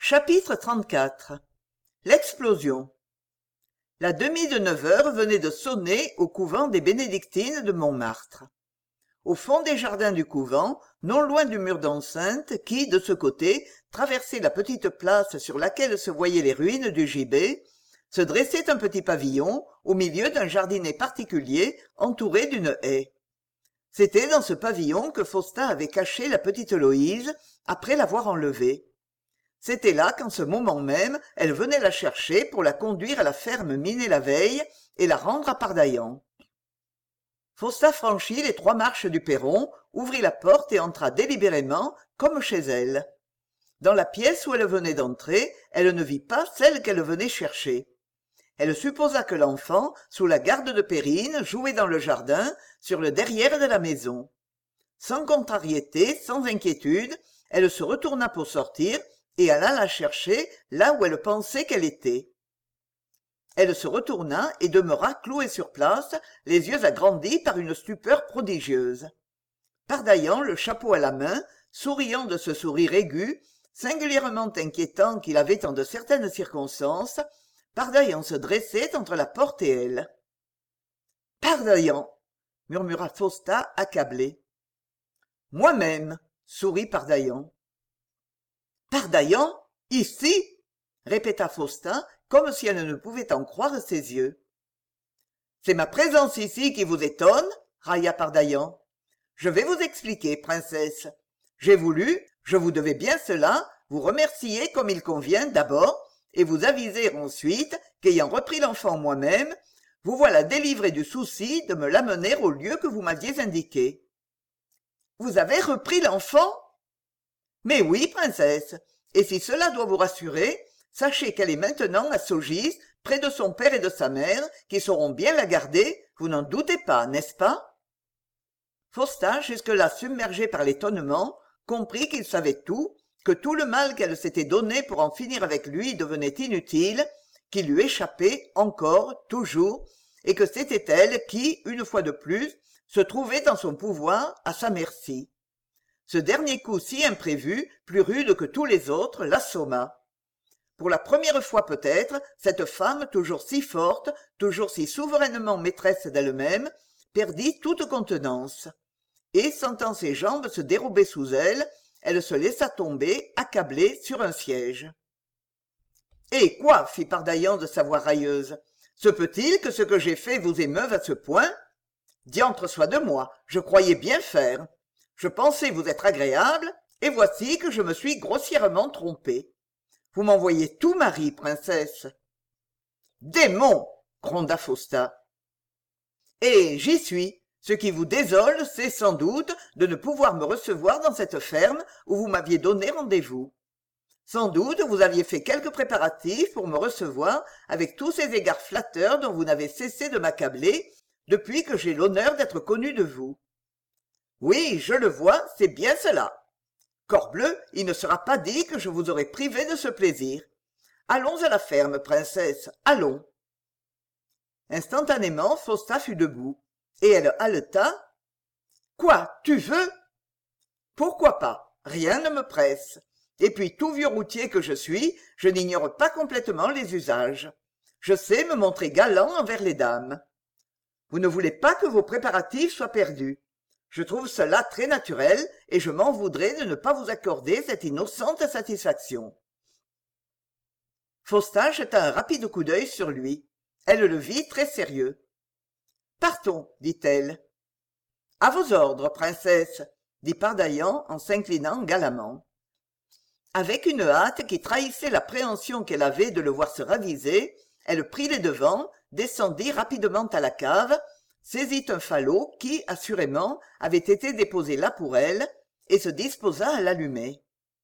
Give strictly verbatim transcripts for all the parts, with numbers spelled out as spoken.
Chapitre trente-quatre. L'explosion. La demie de neuf heures venait de sonner au couvent des Bénédictines de Montmartre. Au fond des jardins du couvent, non loin du mur d'enceinte qui, de ce côté, traversait la petite place sur laquelle se voyaient les ruines du gibet, se dressait un petit pavillon au milieu d'un jardinet particulier entouré d'une haie. C'était dans ce pavillon que Faustin avait caché la petite Loïse après l'avoir enlevée. C'était là qu'en ce moment même elle venait la chercher pour la conduire à la ferme minée la veille et la rendre à Pardaillan. Faustin franchit les trois marches du perron, ouvrit la porte et entra délibérément comme chez elle. Dans la pièce où elle venait d'entrer, elle ne vit pas celle qu'elle venait chercher. Elle supposa que l'enfant, sous la garde de Perrine, jouait dans le jardin, sur le derrière de la maison. Sans contrariété, sans inquiétude, elle se retourna pour sortir et alla la chercher là où elle pensait qu'elle était. Elle se retourna et demeura clouée sur place, les yeux agrandis par une stupeur prodigieuse. Pardaillan, le chapeau à la main, souriant de ce sourire aigu, singulièrement inquiétant qu'il avait en de certaines circonstances, Pardaillan se dressait entre la porte et elle. « Pardaillan !» murmura Faustin accablé. « Moi-même !» sourit Pardaillan. « Pardaillan ? Ici ?» répéta Faustin, comme si elle ne pouvait en croire ses yeux. « C'est ma présence ici qui vous étonne ?» railla Pardaillan. « Je vais vous expliquer, princesse. J'ai voulu, je vous devais bien cela, vous remercier comme il convient d'abord, et vous aviser ensuite qu'ayant repris l'enfant moi-même, vous voilà délivré du souci de me l'amener au lieu que vous m'aviez indiqué. »« Vous avez repris l'enfant ?»« Mais oui, princesse, et si cela doit vous rassurer, sachez qu'elle est maintenant à Saugis, près de son père et de sa mère, qui sauront bien la garder, vous n'en doutez pas, n'est-ce pas ?» Faustin, jusque-là submergé par l'étonnement, comprit qu'il savait tout, que tout le mal qu'elle s'était donné pour en finir avec lui devenait inutile, qu'il lui échappait encore, toujours, et que c'était elle qui, une fois de plus, se trouvait dans son pouvoir, à sa merci. Ce dernier coup si imprévu, plus rude que tous les autres, l'assomma. Pour la première fois peut-être, cette femme, toujours si forte, toujours si souverainement maîtresse d'elle-même, perdit toute contenance. Et, sentant ses jambes se dérober sous elle, elle se laissa tomber, accablée, sur un siège. « Eh quoi ?» fit Pardaillan de sa voix railleuse. « Se peut-il que ce que j'ai fait vous émeuve à ce point ? Diantre soit de moi, je croyais bien faire. Je pensais vous être agréable, et voici que je me suis grossièrement trompé. Vous m'envoyez tout mari, princesse. »« Démon !» gronda Faustin. « Eh, j'y suis. Ce qui vous désole, c'est sans doute de ne pouvoir me recevoir dans cette ferme où vous m'aviez donné rendez-vous. Sans doute vous aviez fait quelques préparatifs pour me recevoir avec tous ces égards flatteurs dont vous n'avez cessé de m'accabler depuis que j'ai l'honneur d'être connu de vous. Oui, je le vois, c'est bien cela. Corbleu, il ne sera pas dit que je vous aurais privé de ce plaisir. Allons à la ferme, princesse, allons. » Instantanément, Faustin fut debout. Et elle haleta. « Quoi, tu veux ?»« Pourquoi pas ? Rien ne me presse. Et puis, tout vieux routier que je suis, je n'ignore pas complètement les usages. Je sais me montrer galant envers les dames. Vous ne voulez pas que vos préparatifs soient perdus. Je trouve cela très naturel, et je m'en voudrais de ne pas vous accorder cette innocente satisfaction. » Faustin jeta un rapide coup d'œil sur lui. Elle le vit très sérieux. « Partons, dit-elle. »« À vos ordres, princesse, » dit Pardaillan en s'inclinant galamment. Avec une hâte qui trahissait l'appréhension qu'elle avait de le voir se raviser, elle prit les devants, descendit rapidement à la cave, saisit un falot qui, assurément, avait été déposé là pour elle, et se disposa à l'allumer.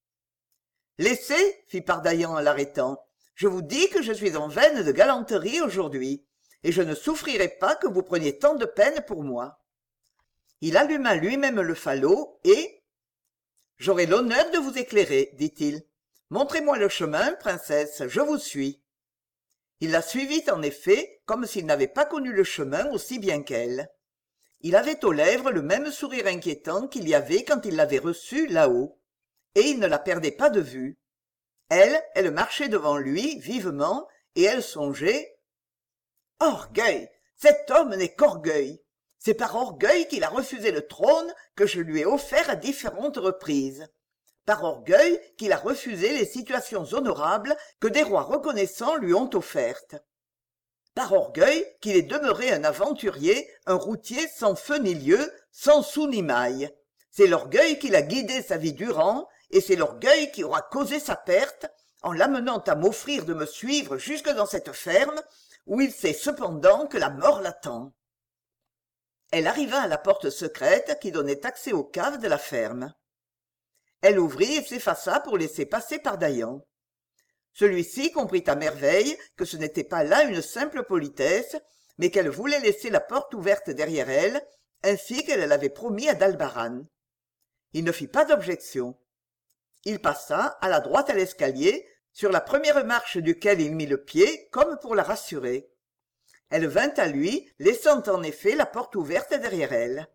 « Laissez, fit Pardaillan en l'arrêtant, je vous dis que je suis en veine de galanterie aujourd'hui. Et je ne souffrirai pas que vous preniez tant de peine pour moi. » Il alluma lui-même le falot et... « J'aurai l'honneur de vous éclairer, dit-il. Montrez-moi le chemin, princesse, je vous suis. » Il la suivit en effet, comme s'il n'avait pas connu le chemin aussi bien qu'elle. Il avait aux lèvres le même sourire inquiétant qu'il y avait quand il l'avait reçue là-haut. Et il ne la perdait pas de vue. Elle, elle marchait devant lui, vivement, et elle songeait: orgueil! Cet homme n'est qu'orgueil. C'est par orgueil qu'il a refusé le trône que je lui ai offert à différentes reprises. Par orgueil qu'il a refusé les situations honorables que des rois reconnaissants lui ont offertes. Par orgueil qu'il est demeuré un aventurier, un routier sans feu ni lieu, sans sou ni maille. C'est l'orgueil qui l'a guidé sa vie durant, et c'est l'orgueil qui aura causé sa perte, en l'amenant à m'offrir de me suivre jusque dans cette ferme, où il sait cependant que la mort l'attend. Elle arriva à la porte secrète qui donnait accès aux caves de la ferme. Elle ouvrit et s'effaça pour laisser passer Pardaillan. Celui-ci comprit à merveille que ce n'était pas là une simple politesse, mais qu'elle voulait laisser la porte ouverte derrière elle, ainsi qu'elle l'avait promis à Dalbaran. Il ne fit pas d'objection. Il passa, à la droite à l'escalier, sur la première marche duquel il mit le pied, comme pour la rassurer. Elle vint à lui, laissant en effet la porte ouverte derrière elle.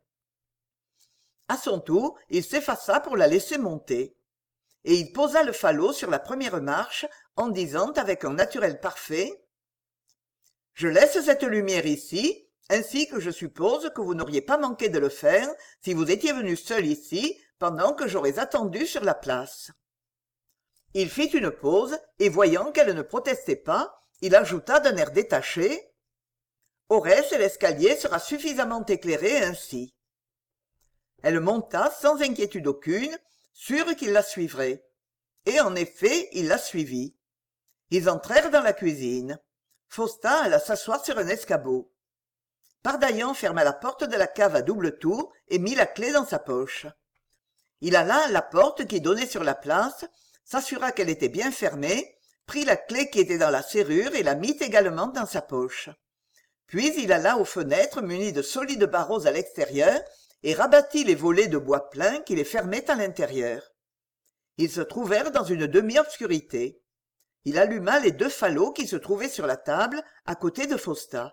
À son tour, il s'effaça pour la laisser monter. Et il posa le falot sur la première marche, en disant avec un naturel parfait: « Je laisse cette lumière ici, ainsi que je suppose que vous n'auriez pas manqué de le faire si vous étiez venu seul ici pendant que j'aurais attendu sur la place. » Il fit une pause, et voyant qu'elle ne protestait pas, il ajouta d'un air détaché: « Au reste, l'escalier sera suffisamment éclairé ainsi. » Elle monta sans inquiétude aucune, sûre qu'il la suivrait. Et en effet, il la suivit. Ils entrèrent dans la cuisine. Faustin alla s'asseoir sur un escabeau. Pardaillan ferma la porte de la cave à double tour et mit la clé dans sa poche. Il alla à la porte qui donnait sur la place, s'assura qu'elle était bien fermée, prit la clé qui était dans la serrure et la mit également dans sa poche. Puis il alla aux fenêtres munies de solides barreaux à l'extérieur et rabattit les volets de bois plein qui les fermaient à l'intérieur. Ils se trouvèrent dans une demi-obscurité. Il alluma les deux falots qui se trouvaient sur la table à côté de Faustin.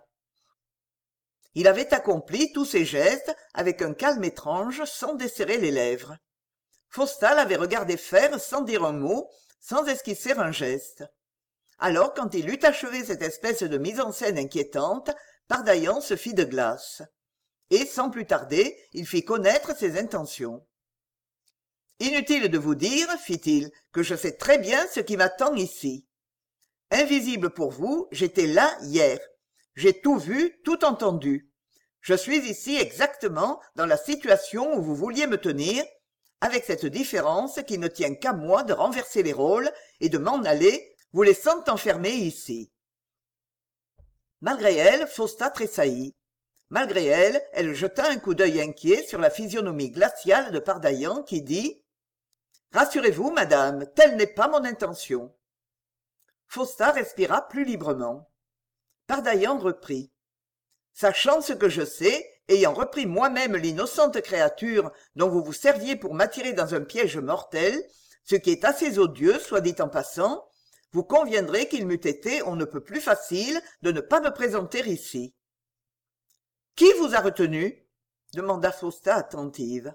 Il avait accompli tous ces gestes avec un calme étrange, sans desserrer les lèvres. Faustin l'avait regardé faire sans dire un mot, sans esquisser un geste. Alors, quand il eut achevé cette espèce de mise en scène inquiétante, Pardaillan se fit de glace. Et, sans plus tarder, il fit connaître ses intentions. « Inutile de vous dire, fit-il, que je sais très bien ce qui m'attend ici. Invisible pour vous, j'étais là hier. J'ai tout vu, tout entendu. Je suis ici exactement dans la situation où vous vouliez me tenir, avec cette différence qu'il ne tient qu'à moi de renverser les rôles et de m'en aller, vous laissant enfermer ici. » Malgré elle, Faustin tressaillit. Malgré elle, elle jeta un coup d'œil inquiet sur la physionomie glaciale de Pardaillan qui dit: « Rassurez-vous, madame, telle n'est pas mon intention. » Faustin respira plus librement. Pardaillan reprit: « Sachant ce que je sais, ayant repris moi-même l'innocente créature dont vous vous serviez pour m'attirer dans un piège mortel, ce qui est assez odieux, soit dit en passant, vous conviendrez qu'il m'eût été on ne peut plus facile de ne pas me présenter ici. » « Qui vous a retenu ?» demanda Faustin attentive.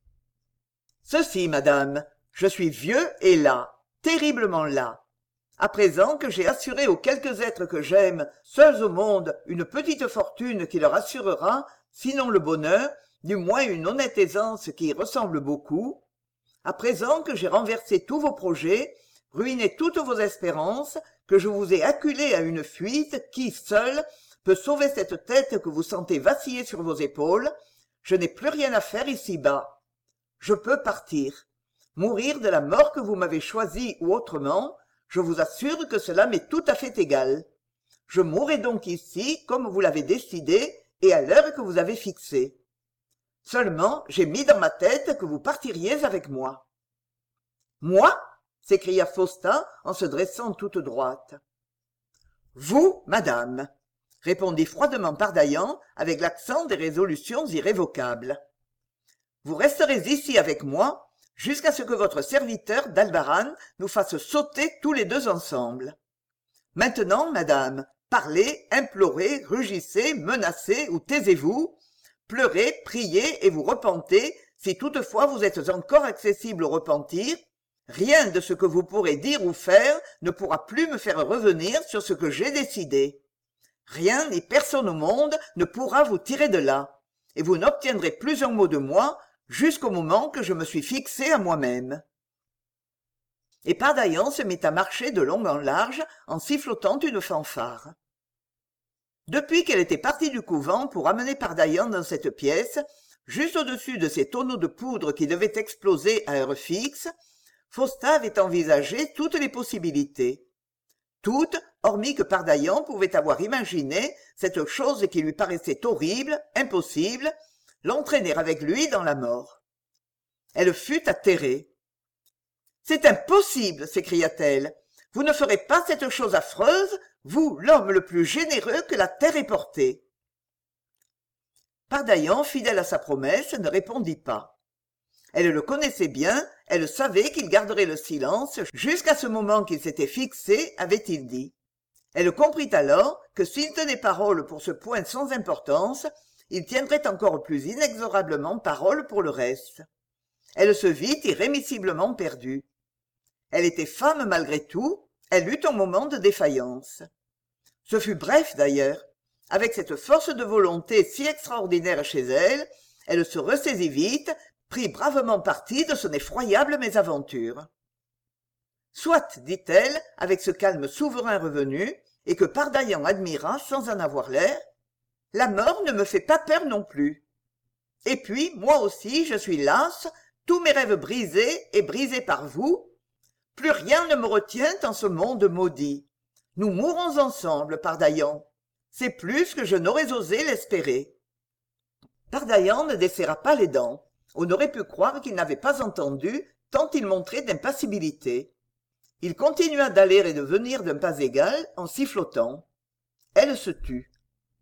« Ceci, madame, je suis vieux et las, terriblement las. À présent que j'ai assuré aux quelques êtres que j'aime, seuls au monde, une petite fortune qui leur assurera, sinon le bonheur, du moins une honnête aisance qui y ressemble beaucoup, à présent que j'ai renversé tous vos projets, ruiné toutes vos espérances, que je vous ai acculé à une fuite qui, seule, peut sauver cette tête que vous sentez vaciller sur vos épaules, je n'ai plus rien à faire ici-bas. Je peux partir. Mourir de la mort que vous m'avez choisie ou autrement, je vous assure que cela m'est tout à fait égal. Je mourrai donc ici, comme vous l'avez décidé, et à l'heure que vous avez fixée. Seulement, j'ai mis dans ma tête que vous partiriez avec moi. »« Moi ?» s'écria Faustin en se dressant toute droite. « Vous, madame !» répondit froidement Pardaillan avec l'accent des résolutions irrévocables. « Vous resterez ici avec moi jusqu'à ce que votre serviteur d'Albaran nous fasse sauter tous les deux ensemble. Maintenant, madame, parlez, implorez, rugissez, menacez ou taisez-vous, pleurez, priez et vous repentez, si toutefois vous êtes encore accessible au repentir, Rien de ce que vous pourrez dire ou faire ne pourra plus me faire revenir sur ce que j'ai décidé. Rien ni personne au monde ne pourra vous tirer de là, et vous n'obtiendrez plus un mot de moi jusqu'au moment que je me suis fixé à moi-même. » Et Pardaillan se mit à marcher de long en large en sifflotant une fanfare. Depuis qu'elle était partie du couvent pour amener Pardaillan dans cette pièce, juste au-dessus de ces tonneaux de poudre qui devaient exploser à heure fixe, Faustin avait envisagé toutes les possibilités. Toutes, hormis que Pardaillan pouvait avoir imaginé cette chose qui lui paraissait horrible, impossible, l'entraîner avec lui dans la mort. Elle fut atterrée. « C'est impossible !» s'écria-t-elle. « Vous ne ferez pas cette chose affreuse, vous, l'homme le plus généreux que la terre ait porté. » Pardaillan, fidèle à sa promesse, ne répondit pas. Elle le connaissait bien, elle savait qu'il garderait le silence jusqu'à ce moment qu'il s'était fixé, avait-il dit. Elle comprit alors que s'il tenait parole pour ce point sans importance, il tiendrait encore plus inexorablement parole pour le reste. Elle se vit irrémissiblement perdue. Elle était femme malgré tout, elle eut un moment de défaillance. Ce fut bref d'ailleurs. Avec cette force de volonté si extraordinaire chez elle, elle se ressaisit vite, prit bravement parti de son effroyable mésaventure. « Soit, dit-elle, avec ce calme souverain revenu, et que Pardaillan admira sans en avoir l'air, la mort ne me fait pas peur non plus. Et puis, moi aussi, je suis lasse, tous mes rêves brisés et brisés par vous. Plus rien ne me retient en ce monde maudit. Nous mourrons ensemble, Pardaillan. C'est plus que je n'aurais osé l'espérer. » Pardaillan ne desserra pas les dents. On aurait pu croire qu'il n'avait pas entendu, tant il montrait d'impassibilité. Il continua d'aller et de venir d'un pas égal, en sifflotant. Elle se tut.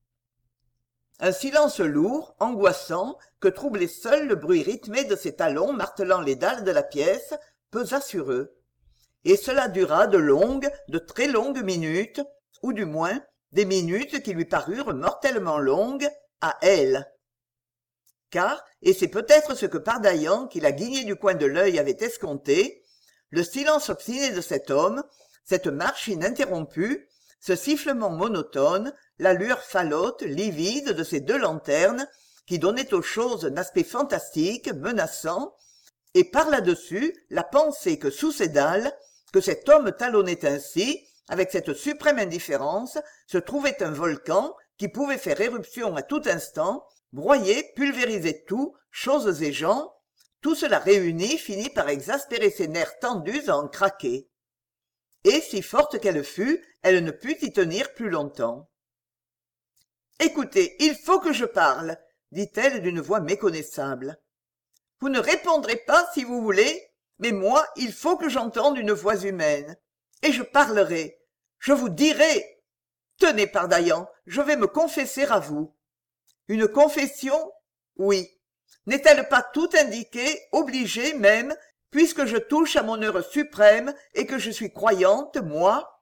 Un silence lourd, angoissant, que troublait seul le bruit rythmé de ses talons martelant les dalles de la pièce, pesa sur eux. Et cela dura de longues, de très longues minutes, ou du moins des minutes qui lui parurent mortellement longues, à elle. Car, et c'est peut-être ce que Pardaillan, qui la guignait du coin de l'œil, avait escompté, le silence obstiné de cet homme, cette marche ininterrompue, ce sifflement monotone, la lueur falote, livide de ces deux lanternes, qui donnaient aux choses un aspect fantastique, menaçant, et par là-dessus la pensée que sous ces dalles, que cet homme talonnait ainsi, avec cette suprême indifférence, se trouvait un volcan qui pouvait faire éruption à tout instant, broyer, pulvériser tout, choses et gens, tout cela réuni finit par exaspérer ses nerfs tendus à en craquer. Et, si forte qu'elle fût, elle ne put y tenir plus longtemps. « Écoutez, il faut que je parle, » dit-elle d'une voix méconnaissable. « Vous ne répondrez pas si vous voulez, mais moi, il faut que j'entende une voix humaine. Et je parlerai. Je vous dirai. Tenez, Pardaillan, je vais me confesser à vous. » Une confession? Oui. N'est-elle pas tout indiquée, obligée même, puisque je touche à mon heure suprême et que je suis croyante, moi?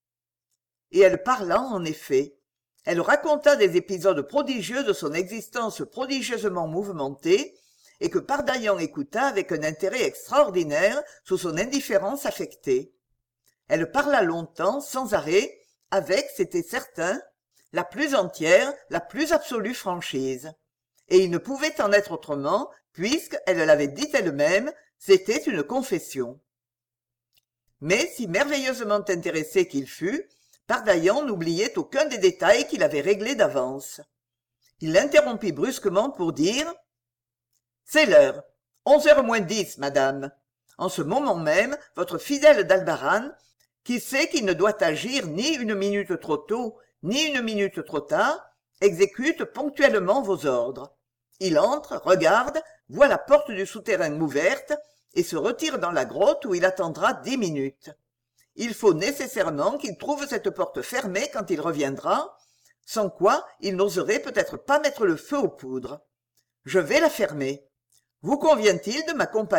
Et elle parla en effet. Elle raconta des épisodes prodigieux de son existence prodigieusement mouvementée, et que Pardaillan écouta avec un intérêt extraordinaire sous son indifférence affectée. Elle parla longtemps, sans arrêt, avec, c'était certain, la plus entière, la plus absolue franchise. Et il ne pouvait en être autrement, puisque, elle l'avait dit elle-même, c'était une confession. Mais, si merveilleusement intéressé qu'il fût, Pardaillan n'oubliait aucun des détails qu'il avait réglés d'avance. Il l'interrompit brusquement pour dire « C'est l'heure. Onze heures moins dix, madame. En ce moment même, votre fidèle d'Albarrane, qui sait qu'il ne doit agir ni une minute trop tôt, ni une minute trop tard, exécute ponctuellement vos ordres. Il entre, regarde, voit la porte du souterrain ouverte et se retire dans la grotte où il attendra dix minutes. Il faut nécessairement qu'il trouve cette porte fermée quand il reviendra, sans quoi il n'oserait peut-être pas mettre le feu aux poudres. Je vais la fermer. Vous convient-il de m'accompagner ? »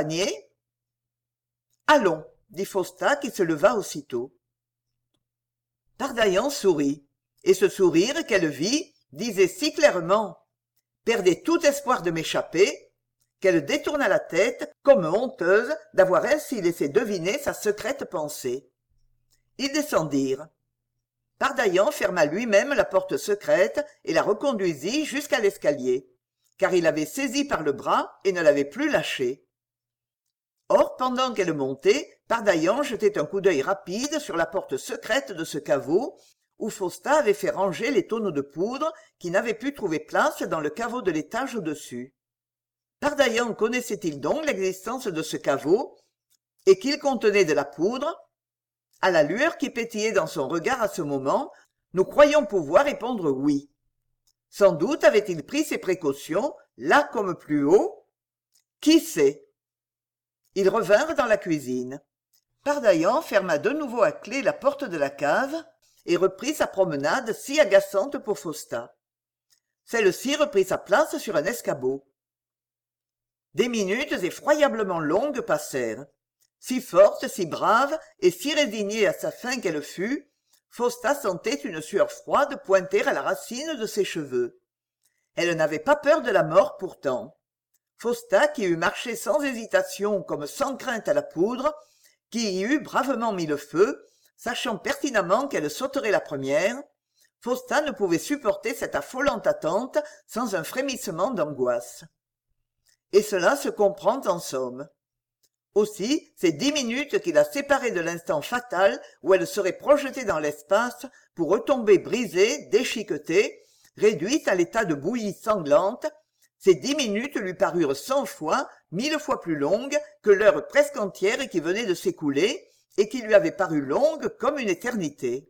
« Allons, » dit Faustin qui se leva aussitôt. Pardaillan sourit, et ce sourire qu'elle vit disait si clairement « Perdez tout espoir de m'échapper » qu'elle détourna la tête comme honteuse d'avoir ainsi laissé deviner sa secrète pensée. Ils descendirent. Pardaillan ferma lui-même la porte secrète et la reconduisit jusqu'à l'escalier, car il l'avait saisie par le bras et ne l'avait plus lâchée. Or, pendant qu'elle montait, Pardaillan jetait un coup d'œil rapide sur la porte secrète de ce caveau, où Faustat avait fait ranger les tonneaux de poudre qui n'avaient pu trouver place dans le caveau de l'étage au-dessus. Pardaillan connaissait-il donc l'existence de ce caveau, et qu'il contenait de la poudre? À la lueur qui pétillait dans son regard à ce moment, nous croyons pouvoir répondre oui. Sans doute avait-il pris ses précautions, là comme plus haut. Qui sait? Ils revinrent dans la cuisine. Pardaillan ferma de nouveau à clef la porte de la cave et reprit sa promenade si agaçante pour Faustat. Celle-ci reprit sa place sur un escabeau. Des minutes effroyablement longues passèrent. Si forte, si brave et si résignée à sa fin qu'elle fût, Faustat sentait une sueur froide pointer à la racine de ses cheveux. Elle n'avait pas peur de la mort pourtant. Faustat, qui eût marché sans hésitation comme sans crainte à la poudre, qui y eût bravement mis le feu, sachant pertinemment qu'elle sauterait la première, Faustat ne pouvait supporter cette affolante attente sans un frémissement d'angoisse. Et cela se comprend en somme. Aussi, ces dix minutes qui la séparaient de l'instant fatal où elle serait projetée dans l'espace pour retomber brisée, déchiquetée, réduite à l'état de bouillie sanglante, ces dix minutes lui parurent cent fois, mille fois plus longues que l'heure presque entière qui venait de s'écouler et qui lui avait paru longue comme une éternité.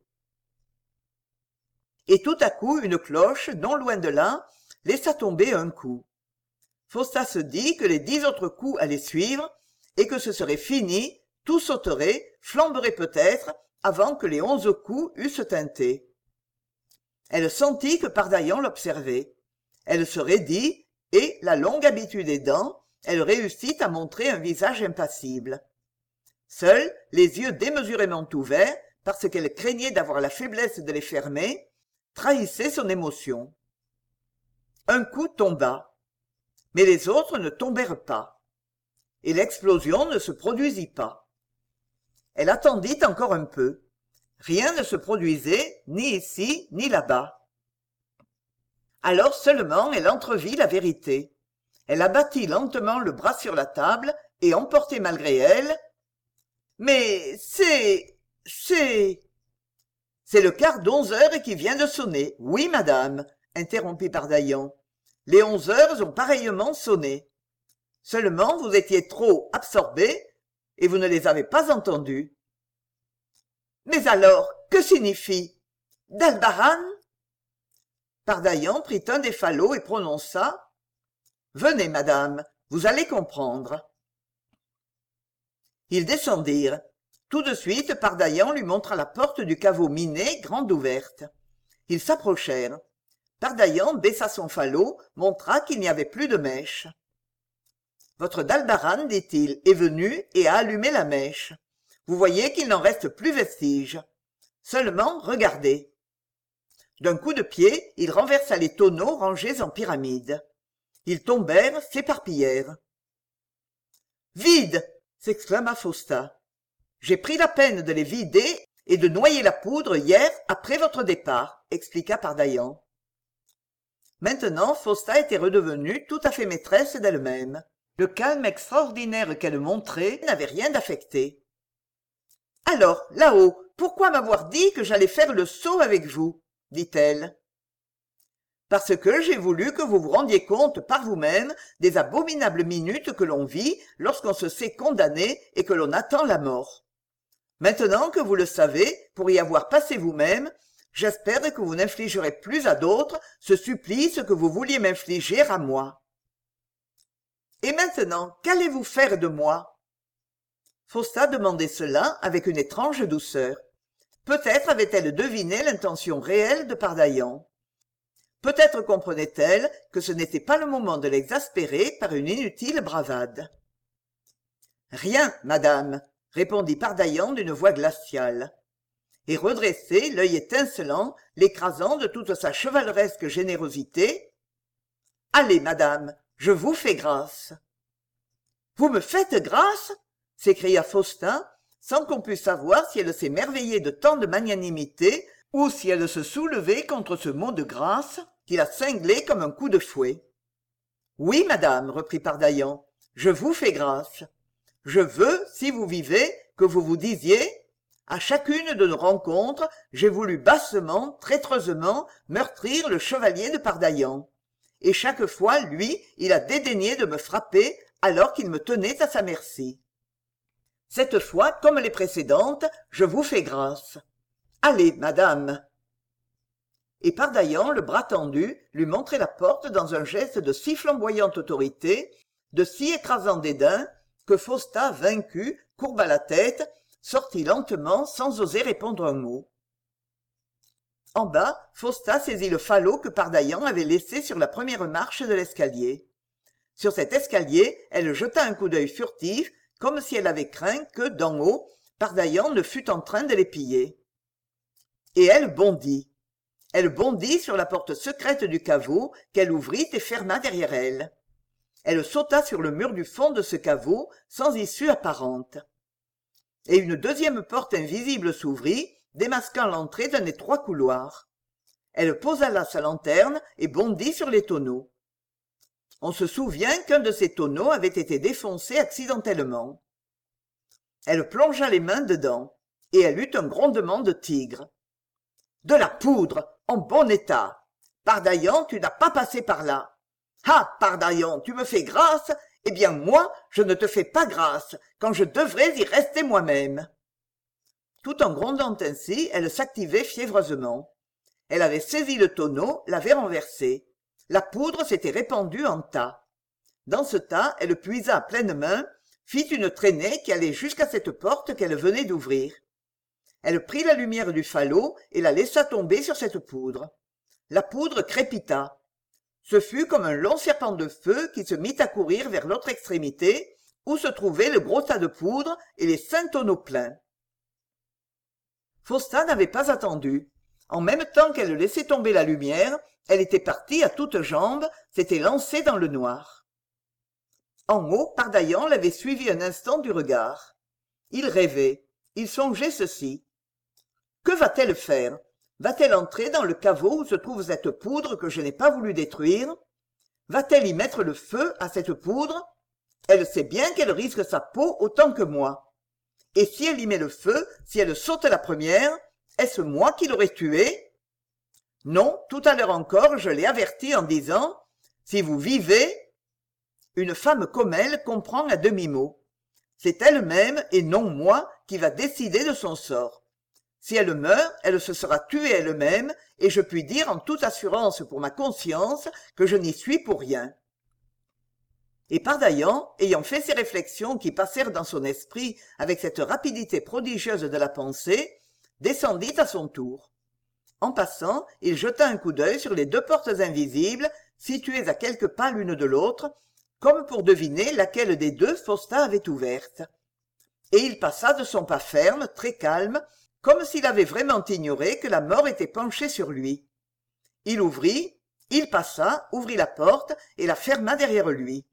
Et tout à coup une cloche, non loin de là, laissa tomber un coup. Faustat se dit que les dix autres coups allaient suivre, et que ce serait fini, tout sauterait, flamberait peut-être, avant que les onze coups eussent tinté. Elle sentit que Pardaillan l'observait. Elle se raidit, et, la longue habitude aidant, elle réussit à montrer un visage impassible. Seuls, les yeux démesurément ouverts, parce qu'elle craignait d'avoir la faiblesse de les fermer, trahissaient son émotion. Un coup tomba, mais les autres ne tombèrent pas. Et l'explosion ne se produisit pas. Elle attendit encore un peu. Rien ne se produisait, ni ici, ni là-bas. Alors seulement elle entrevit la vérité. Elle abattit lentement le bras sur la table et emportait malgré elle. « Mais c'est... c'est... » « C'est le quart d'onze heures qui vient de sonner. Oui, madame, interrompit Pardaillan. Les onze heures ont pareillement sonné. Seulement vous étiez trop absorbé et vous ne les avez pas entendues. Mais alors, que signifie d'Albarán? Pardaillan prit un des falots et prononça: Venez, madame, vous allez comprendre. Ils descendirent. Tout de suite, Pardaillan lui montra la porte du caveau miné, grande ouverte. Ils s'approchèrent. Pardaillan baissa son falot, montra qu'il n'y avait plus de mèche. Votre d'Albarán, dit-il, est venu et a allumé la mèche. Vous voyez qu'il n'en reste plus vestige. Seulement, regardez. D'un coup de pied, il renversa les tonneaux rangés en pyramide. Ils tombèrent, s'éparpillèrent. « Vide !» s'exclama Faustat. « J'ai pris la peine de les vider et de noyer la poudre hier après votre départ, » expliqua Pardaillan. Maintenant, Faustat était redevenue tout à fait maîtresse d'elle-même. Le calme extraordinaire qu'elle montrait n'avait rien d'affecté. « Alors, là-haut, pourquoi m'avoir dit que j'allais faire le saut avec vous ?» dit-elle. « Parce que j'ai voulu que vous vous rendiez compte par vous-même des abominables minutes que l'on vit lorsqu'on se sait condamné et que l'on attend la mort. Maintenant que vous le savez, pour y avoir passé vous-même, j'espère que vous n'infligerez plus à d'autres ce supplice que vous vouliez m'infliger à moi. Et maintenant, qu'allez-vous faire de moi ?» Faustat demandait cela avec une étrange douceur. Peut-être avait-elle deviné l'intention réelle de Pardaillan. Peut-être comprenait-elle que ce n'était pas le moment de l'exaspérer par une inutile bravade. « Rien, madame, » répondit Pardaillan d'une voix glaciale. Et redressé, l'œil étincelant, l'écrasant de toute sa chevaleresque générosité. « Allez, madame, je vous fais grâce. » vous me faites grâce s'écria Faustin, sans qu'on pût savoir si elle s'émerveillait de tant de magnanimité ou si elle se soulevait contre ce mot de grâce qui la cinglait comme un coup de fouet. « Oui, madame, reprit Pardaillan, je vous fais grâce. Je veux, si vous vivez, que vous vous disiez « À chacune de nos rencontres, j'ai voulu bassement, traîtreusement, meurtrir le chevalier de Pardaillan. Et chaque fois, lui, il a dédaigné de me frapper alors qu'il me tenait à sa merci. Cette fois, comme les précédentes, je vous fais grâce. Allez, madame. » Et Pardaillan, le bras tendu, lui montrait la porte dans un geste de si flamboyante autorité, de si écrasant dédain, que Faustin, vaincu, courba la tête, sortit lentement sans oser répondre un mot. En bas, Faustin saisit le falot que Pardaillan avait laissé sur la première marche de l'escalier. Sur cet escalier, elle jeta un coup d'œil furtif, comme si elle avait craint que, d'en haut, Pardaillan ne fût en train de les piller. Et elle bondit. Elle bondit sur la porte secrète du caveau qu'elle ouvrit et ferma derrière elle. Elle sauta sur le mur du fond de ce caveau, sans issue apparente. Et une deuxième porte invisible s'ouvrit, démasquant l'entrée d'un étroit couloir. Elle posa là sa lanterne et bondit sur les tonneaux. On se souvient qu'un de ces tonneaux avait été défoncé accidentellement. Elle plongea les mains dedans, et elle eut un grondement de tigre. « De la poudre, en bon état. Pardaillan, tu n'as pas passé par là. Ah, Pardaillan, tu me fais grâce, eh bien moi, je ne te fais pas grâce, quand je devrais y rester moi-même. » Tout en grondant ainsi, elle s'activait fiévreusement. Elle avait saisi le tonneau, l'avait renversé. La poudre s'était répandue en tas. Dans ce tas, elle puisa à pleines mains, fit une traînée qui allait jusqu'à cette porte qu'elle venait d'ouvrir. Elle prit la lumière du falot et la laissa tomber sur cette poudre. La poudre crépita. Ce fut comme un long serpent de feu qui se mit à courir vers l'autre extrémité, où se trouvait le gros tas de poudre et les cinq tonneaux pleins. Faustin n'avait pas attendu. En même temps qu'elle laissait tomber la lumière, elle était partie à toutes jambes, s'était lancée dans le noir. En haut, Pardaillan l'avait suivi un instant du regard. Il rêvait, il songeait ceci. Que va-t-elle faire? Va-t-elle entrer dans le caveau où se trouve cette poudre que je n'ai pas voulu détruire? Va-t-elle y mettre le feu à cette poudre? Elle sait bien qu'elle risque sa peau autant que moi. Et si elle y met le feu, si elle saute la première, est-ce moi qui l'aurais tuée? Non, tout à l'heure encore, je l'ai avertie en disant « Si vous vivez… » Une femme comme elle comprend à demi-mot. C'est elle-même, et non moi, qui va décider de son sort. Si elle meurt, elle se sera tuée elle-même, et je puis dire en toute assurance pour ma conscience que je n'y suis pour rien. Et Pardaillan, ayant fait ces réflexions qui passèrent dans son esprit avec cette rapidité prodigieuse de la pensée, descendit à son tour. En passant, il jeta un coup d'œil sur les deux portes invisibles, situées à quelques pas l'une de l'autre, comme pour deviner laquelle des deux Faustin avait ouverte. Et il passa de son pas ferme, très calme, comme s'il avait vraiment ignoré que la mort était penchée sur lui. Il ouvrit, il passa, ouvrit la porte et la ferma derrière lui.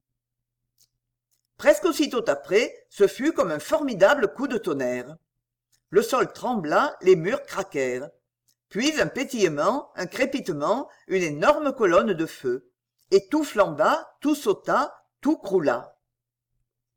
Presque aussitôt après, ce fut comme un formidable coup de tonnerre. Le sol trembla, les murs craquèrent. Puis un pétillement, un crépitement, une énorme colonne de feu. Et tout flamba, tout sauta, tout croula.